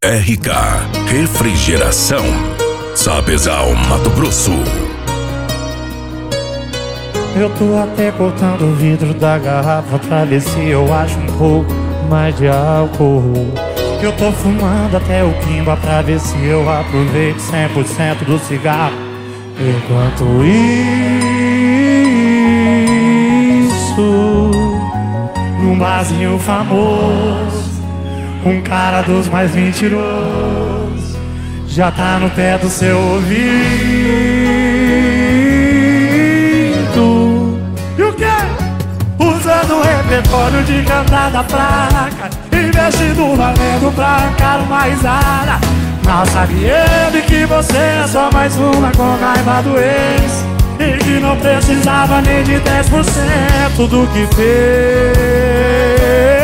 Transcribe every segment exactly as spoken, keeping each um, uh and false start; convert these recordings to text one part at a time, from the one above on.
R K Refrigeração, Sapezal, Mato Grosso. Eu tô até cortando o vidro da garrafa pra ver se eu acho um pouco mais de álcool. Eu tô fumando até o quimba pra ver se eu aproveito cem por cento do cigarro. Enquanto isso, num barzinho famoso, um cara dos mais mentirosos já tá no pé do seu ouvido. E o quê? Usando o repertório de cantar da placa, investindo valendo pra arrancar uma risada. Mal sabe ele que você é só mais uma com raiva do ex, e que não precisava nem de dez por cento do que fez.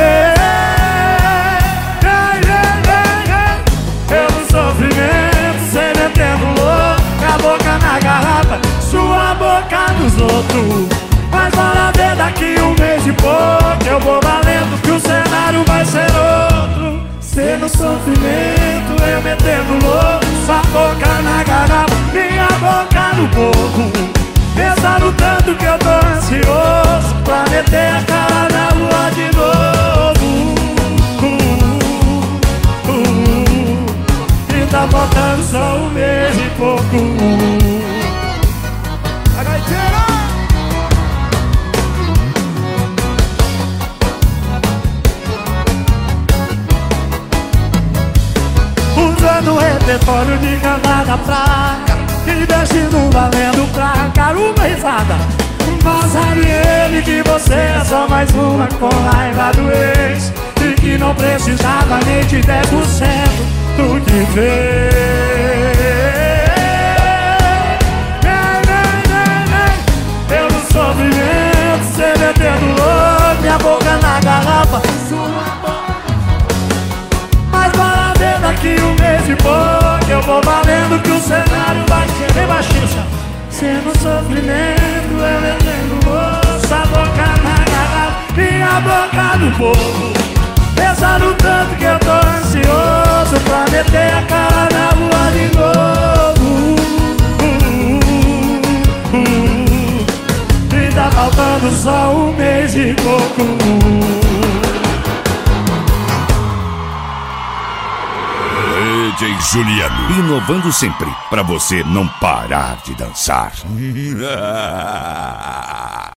Pelo sofrimento, cê metendo louco, a boca na garrafa, sua boca nos outros. Mas bora ver daqui um mês e pouco, eu vou valendo que o cenário vai ser outro. Cê no sofrimento, eu metendo louco, sua boca na garrafa, minha boca no boco. Pensando tanto que eu tô ansioso pra meter a cara na lua de novo. uh, uh, uh, E tá faltando só um mês e pouco. A gaiteira! Usando o repertório de cantar da praia, investindo valendo pra arrancar uma risada. Mal sabe ele que você é só mais uma com raiva do ex, e que não precisava nem de dez por cento do que fez. Eu no sofrimento, cê metendo louco, minha boca na garrafa, mas bora ver daqui um mês e pouco, eu vou valendo que o cenário vai ser bem baixinho. Cê no sofrimento, eu metendo louco, a boca na garrafa, minha boca no povo. Pensando tanto que eu tô ansioso pra meter a cara na lua de novo. uh, uh, uh, E tá faltando só um mês e pouco. D J Juliano, inovando sempre, pra você não parar de dançar.